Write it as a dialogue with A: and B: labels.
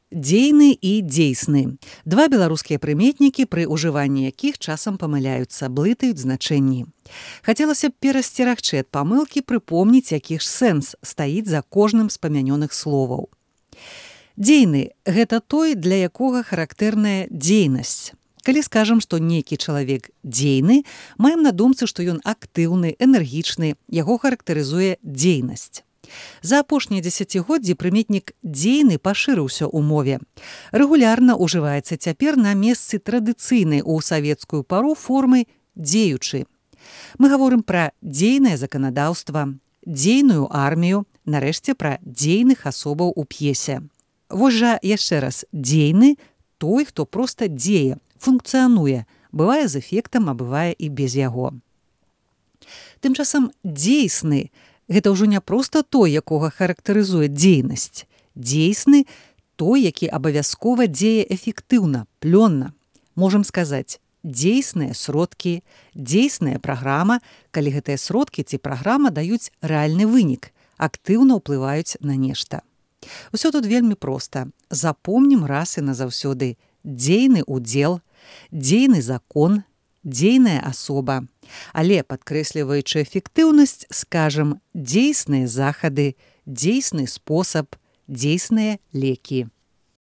A: Дзейны і дзейсны. Два беларускія прыметнікі, пры ўжыванні якіх часам памыляюцца, блытаюць значэнні. Хацелася б перасцерагчы ад памылкі, прыпомніць, які ж сэнс стаіць за кожным з памянёных словаў. Дзейны – гэта той, для якога характэрная дзейнасць. Калі скажам, што нейкі чалавек дзейны, маем на думцы, што ён актыўны, энергічны, яго характарызуе дзейнасць. За апошнія дзесяцігоддзі прыметнік «дзейны» пашырыўся ў мове. Рэгулярна ўжываецца цяпер на месцы традыцыйнай у савецкую пару формы «дзеючы». Мы гаворым пра дзейнае заканадаўства, дзейную армію, нарэшце пра дзейных асобаў у п'есе. Вось жа яшчэ раз, дзейны – той, хто проста дзее, функцыянуе, бывае з эфектам, а бывае і без яго. Тым часам дзейсны – гэта ўжо не проста той, якога характарызуе дзейнасць. Дзейсны – той, які абавязкова дзее эфектыўна, плённа. Можам сказаць, дзейсныя сродкі, дзейсная праграма, калі гэтыя сродкі ці праграма даюць рэальны вынік, актыўна ўплываюць на нешта. Усё тут вельмі проста. Запомнім раз і назаўсёды. Дзейны удзел, дзейны закон, дзейная асоба. Але, падкрэсліваючы эфектыўнасць, скажам, дзейсныя захады, дзейсны спосаб, дзейсныя лекі.